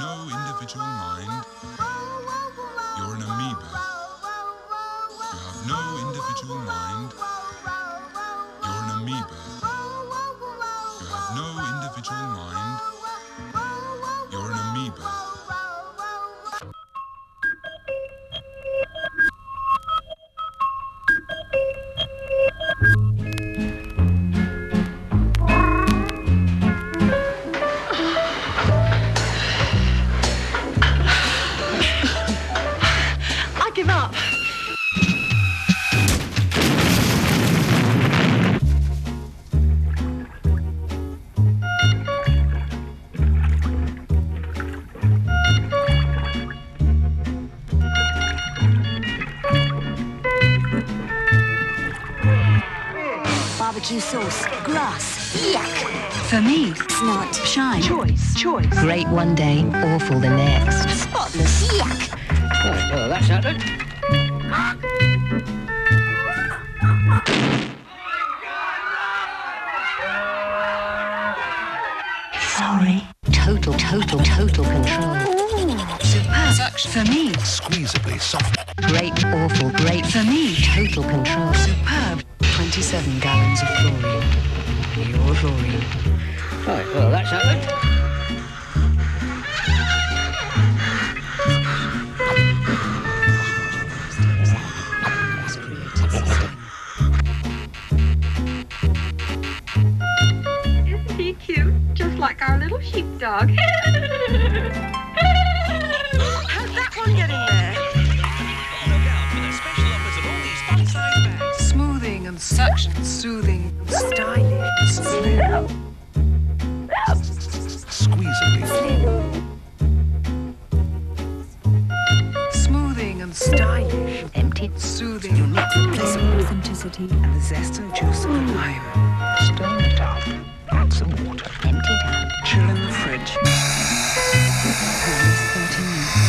no individual mind. You're an amoeba. You have no individual mind. You're an amoeba. You have no individual mind. You're an amoeba. I give up. Barbecue sauce, grass, yuck. For me, Snot, shine. Choice. Great one day, awful the next. spotless, yuck. Right, well, that's happened. Sorry. Total control. Superb. Suction. For me, Squeezably soft. great, awful, great. For me, total control. Superb. 27 gallons of chlorine. Your chlorine. Right, well, that's happened. Isn't he cute? Just like our little sheepdog. How's that one getting there? Look out for the special offers of all these fun-sized bags. Smoothing and suction, soothing, styling, slim. Squeezably. Smoothing and styling, Empty. soothing, unique, pleasant authenticity, and the zest and juice of a lime. Stir it up. Add some water. Empty it out. Chill in the fridge. Only 30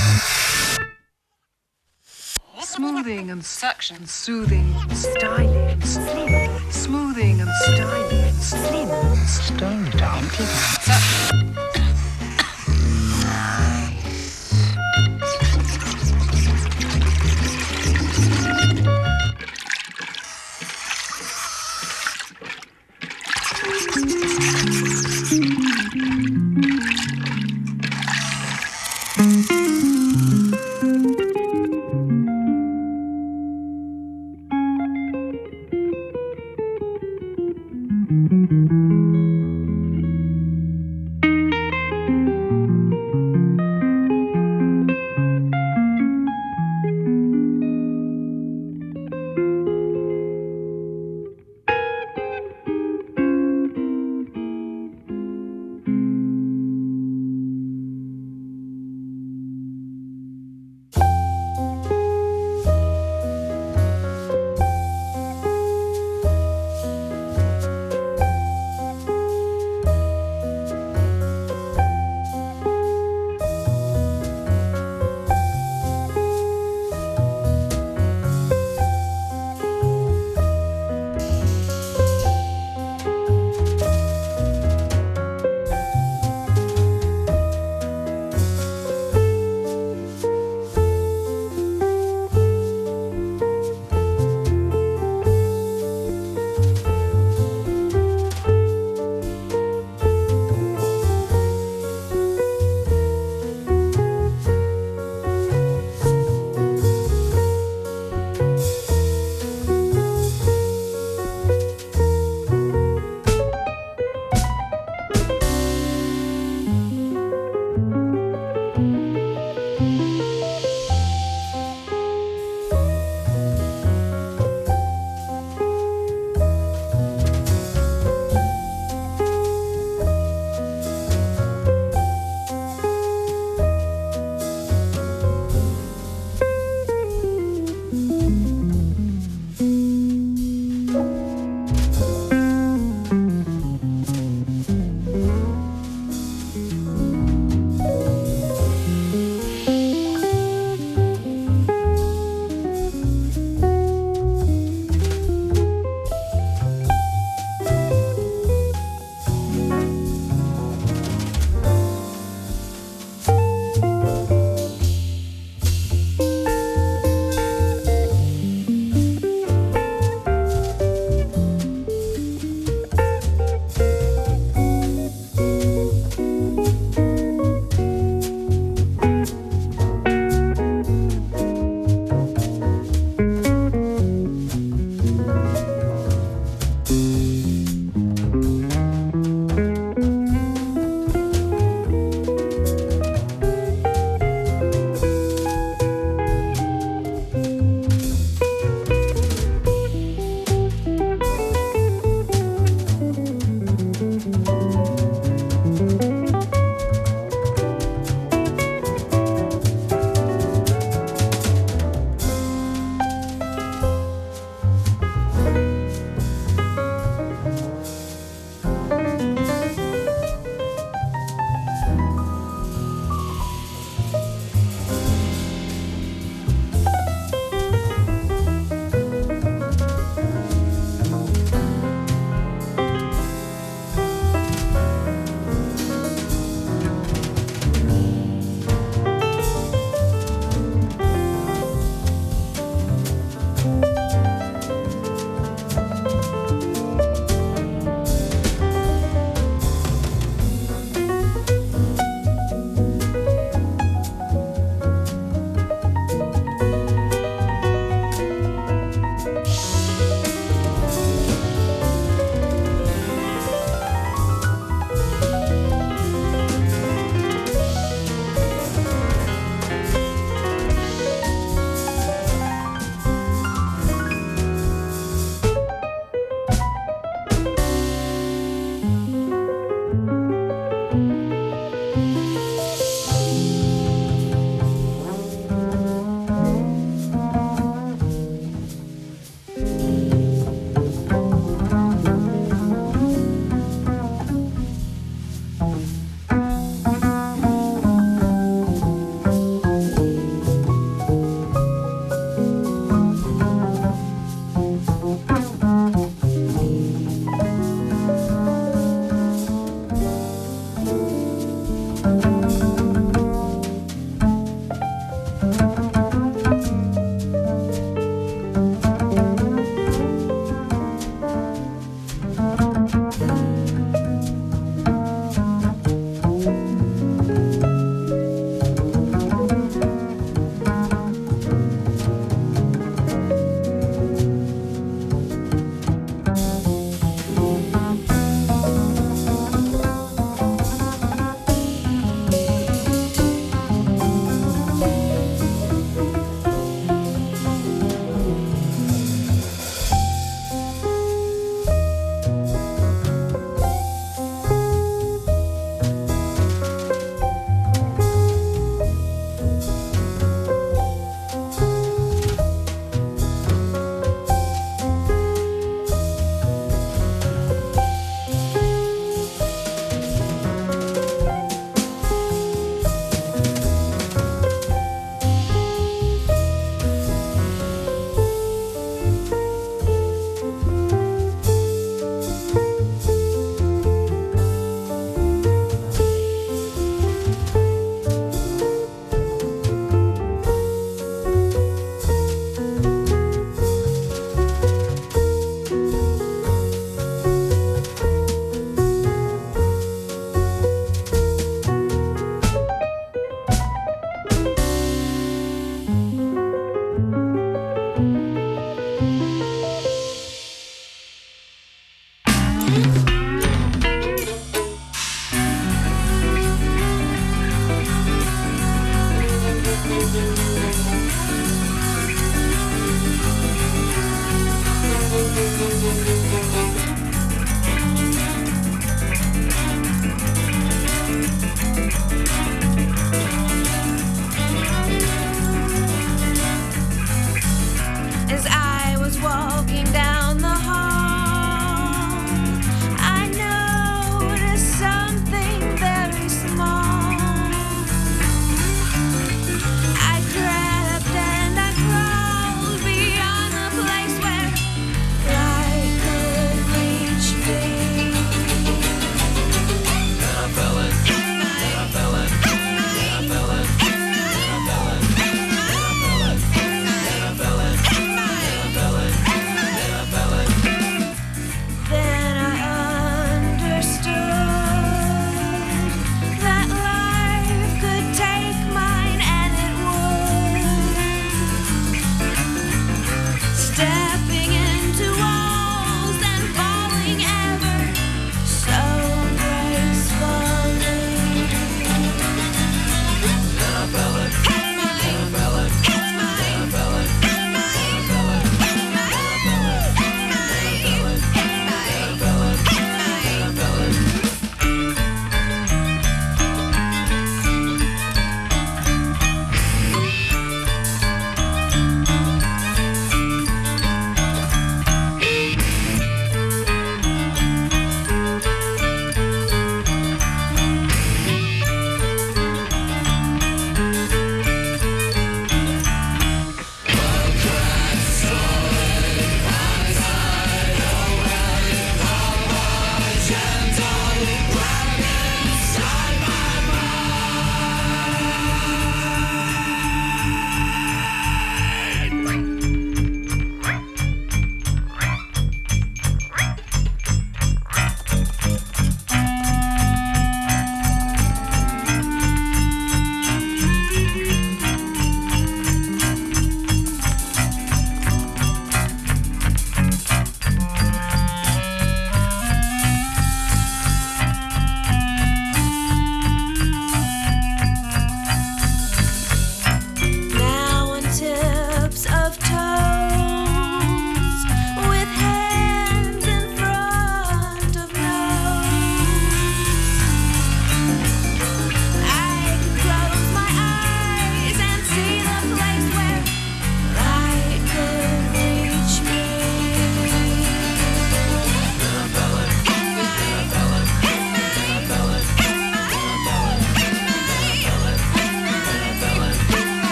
minutes. Smoothing and suction, soothing, styling, slim. Smoothing and styling, slim. Stir it up.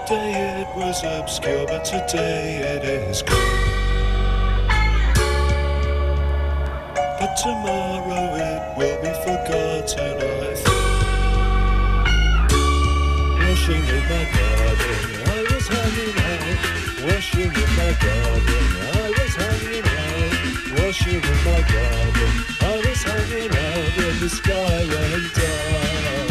Yesterday it was obscure, but today it is cool. But tomorrow it will be forgotten, I think. Washing in my garden, I was hanging out. Washing in my garden, I was hanging out. Washing in my garden, I was hanging out when the sky went down.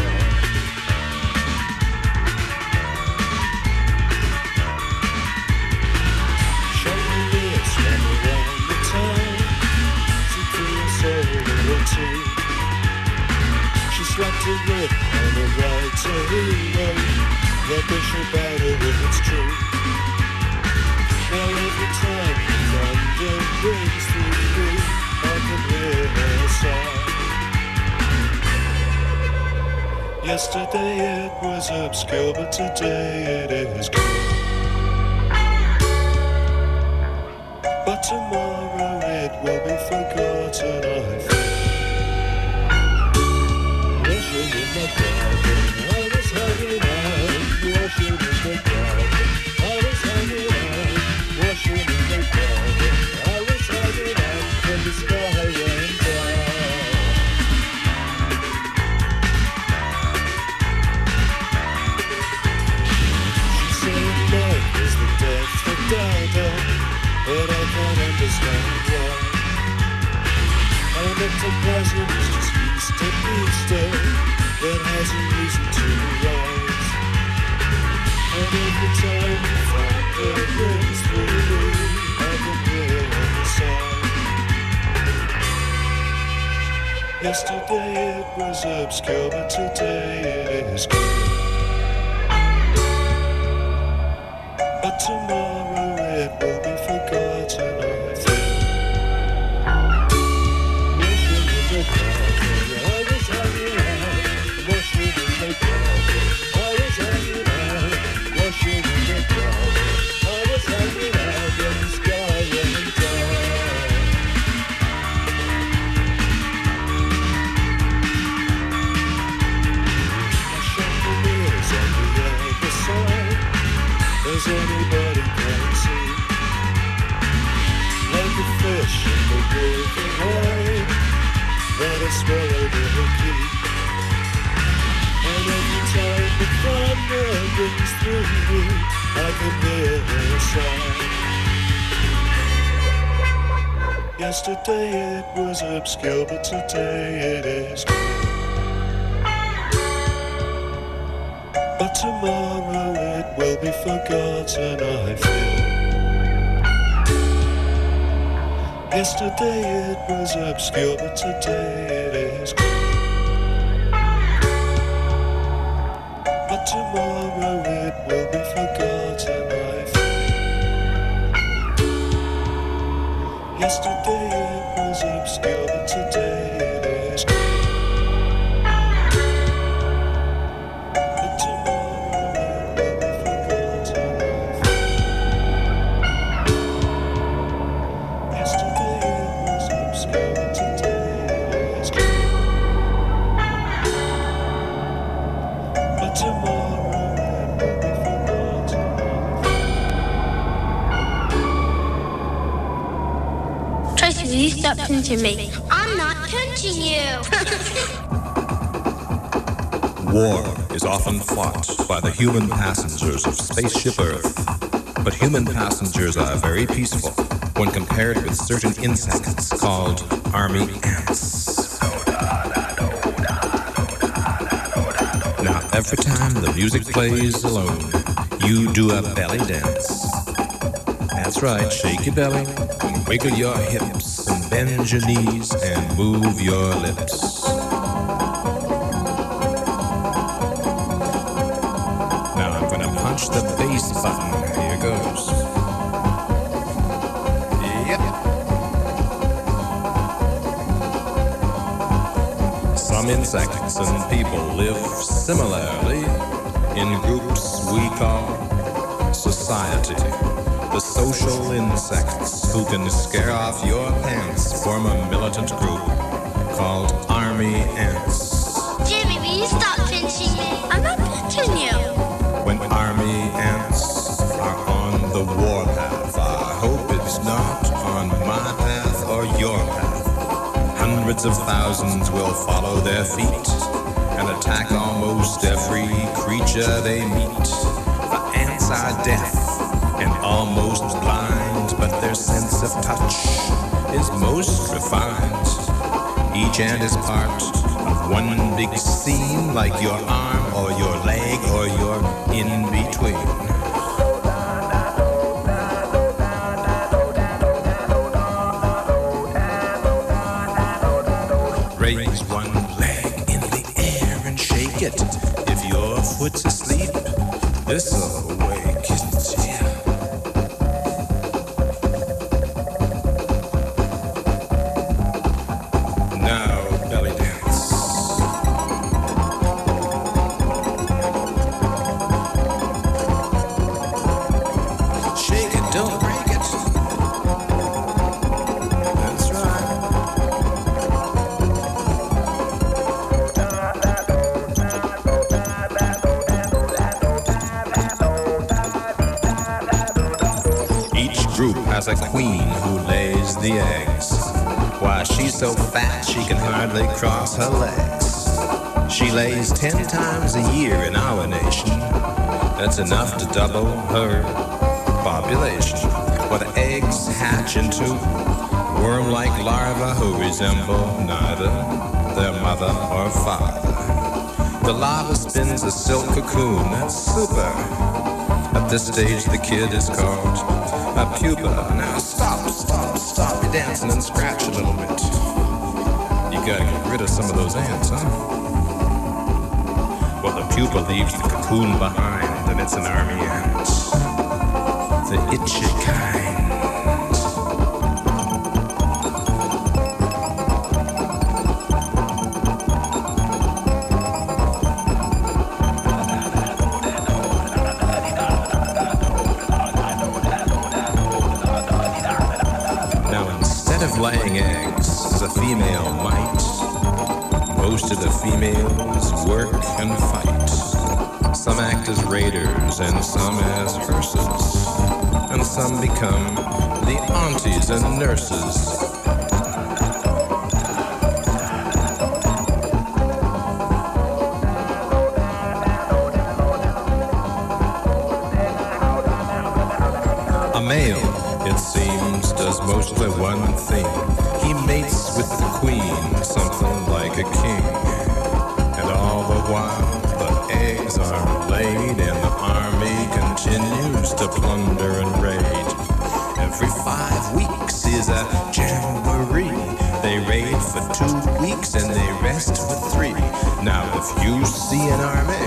Chandeliers swam around the town to feel sovereignty. She slapped a whip on the right to hero. The bishop out of it, it's true. Now every time the thunder rings through me, I can hear her sigh. Yesterday it was obscure, but today it is clear. But tomorrow it will be forgotten, I fear. Washing in my garden, I was hanging out. Washing in my garden, I was hanging out. Washing in my garden, I was hanging out when the sky went down. She said life is the death of Dada, but I can't understand why. And ectoplasm is just yeast and Easter that has a reason to rise. And every time the thunder rings through me, I can hear her sigh. Yesterday it was obscure, but today it is clear. But tomorrow it will be forgotten, I think. Washing in the garden, I was hanging out. Washing in the garden, I was hanging out. Washing in the garden, I was hanging out when the sky went down. My chandeliers on the other side, as anybody can see, like a fish in the river wide that I swallowed in a key. And every time the thunder rings through me, I can hear her sigh. Yesterday it was obscure, but today it is clear. But tomorrow it will be forgotten, I fear. Yesterday it was obscure, but today it is clear. But tomorrow it will be forgotten, I fear. Yesterday it was obscure, but today it is clear. Tracy, will you stop pinching me? I'm not pinching you. War is often fought by the human passengers of Spaceship Earth. But human passengers are very peaceful when compared with certain insects called army ants. Now, every time the music plays alone, you do a belly dance. That's right, shake your belly, and wiggle your hips, and bend your knees, and move your lips. Now I'm gonna punch the bass button. Here goes. Yep. Some insects and people live similarly in groups we call society. The social insects who can scare off your pants form a militant group called army ants. Jimmy, will you stop pinching me? I'm not pinching you. When army ants is not on my path or your path. Hundreds of thousands will follow their feet and attack almost every creature they meet. The ants are deaf and almost blind, but their sense of touch is most refined. Each ant is part of one big scene, like your arm or your leg or your in-between. Raise one leg in the air and shake it. If your foot's asleep, this'll wake it. Yeah. Now belly dance. Shake it, don't break it. That's right. Has a queen who lays the eggs. Why, she's so fat she can hardly cross her legs. She lays 10 times a year in our nation. That's enough to double her population. Well, the eggs hatch into worm-like larvae who resemble neither their mother or father. The larva spins a silk cocoon. That's super. At this stage, the kid is called a pupa. Now stop your dancing and scratch a little bit. You gotta get rid of some of those ants, huh? Well, the pupa leaves the cocoon behind, and it's an army ant. The itchy kind. Laying eggs as a female might, most of the females work and fight. Some act as raiders and some as hearses, and some become the aunties and nurses. A male, it seems, does mostly one thing. He mates with the queen, something like a king. And all the while, the eggs are laid, and the army continues to plunder and raid. Every 5 weeks is a jamboree. They raid for 2 weeks and they rest for 3. Now, if you see an army,